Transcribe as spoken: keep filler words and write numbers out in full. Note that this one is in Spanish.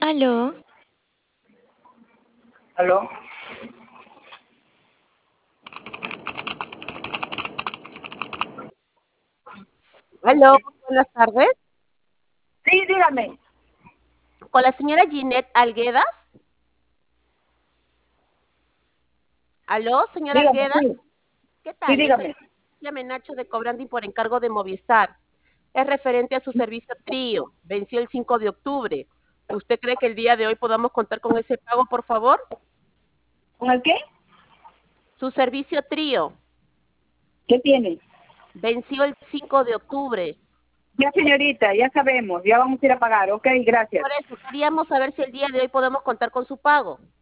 Aló, ¿Aló? Aló, buenas tardes. Sí, dígame. Con la señora Ginette Alguedas. Aló, señora Dígame, sí. Alguedas. ¿Qué Sí, tal? Le dígame. saluda Nacho de Cobrandi por encargo de Movistar. Es referente a su servicio Trío. Venció el cinco de octubre. ¿Usted cree que el día de hoy podamos contar con ese pago, por favor? ¿Con el qué? Su servicio Trío ¿Qué tiene? venció el cinco de octubre. Ya, señorita, ya sabemos. Ya vamos a ir a pagar. Ok, gracias. Por eso, queríamos saber si el día de hoy podemos contar con su pago.